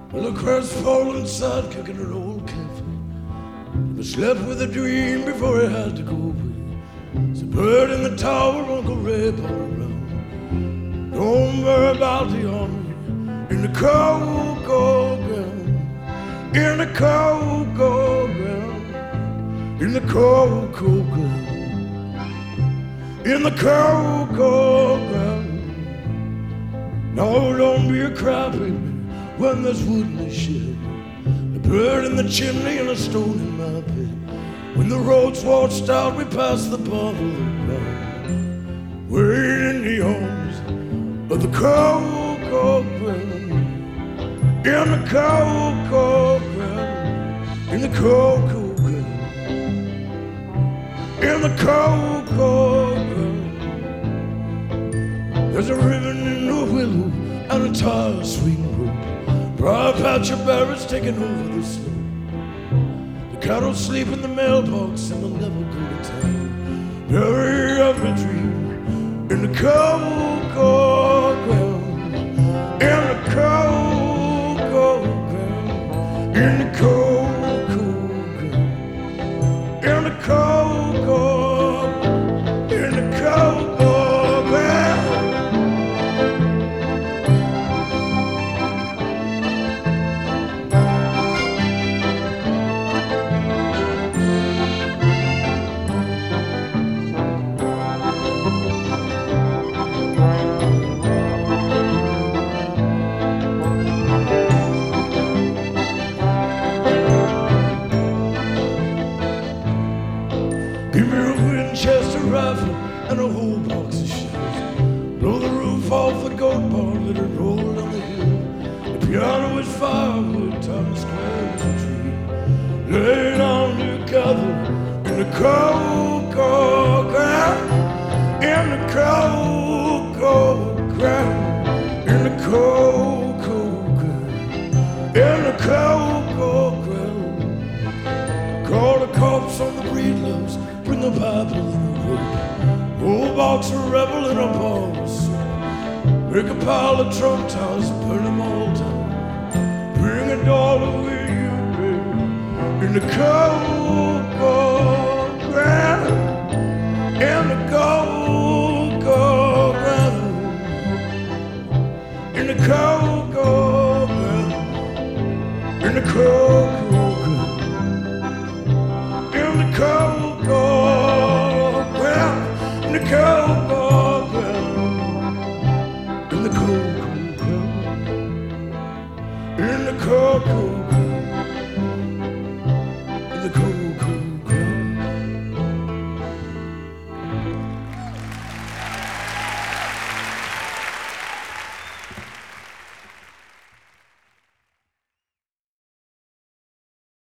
Well, a crestfallen sidekick in an old cafe. Never slept with a dream before he had to go away. There's a bird in the tower, Uncle Ray brought around. Don't worry about the army in the cold ground. In the cold ground. In the cold ground. In the cold ground. No, don't be a crybaby when there's wood in the shed, a bird in the chimney and a stone in my bed. When the road's washed out, we pass the bottle around, way in the arms of the cold ground. In the cold ground. In the cold ground. In the cold ground. There's a ribbon in the willow and a tire swing rope. Briar patch of berries taking over the slope. The cattle sleep in the mailbox and they'll never go to town. Bury every dream in the cold ground. In the cold ground. In the cold ground. In the cold ground. In the cold ground. Give me a Winchester rifle and a whole box of shells. Blow the roof off the goat barn, let it roll down the hill. The piano is firewood, Thomas Square's a tree. Lay down together in the cold ground. In the cold ground. In the cold ground. In the cold ground. Call the cops on the breedloves. Bring a Bible and a rope, old box of Rebel and a ball of soap. Break a pile of Trump towers, burn them all down. Bring $1 with you, baby, in the cold ground. In the cold ground. In the cold ground. In the cold ground. In the cold ground, in the cold ground, in the cold ground, in the cold ground, in the cold.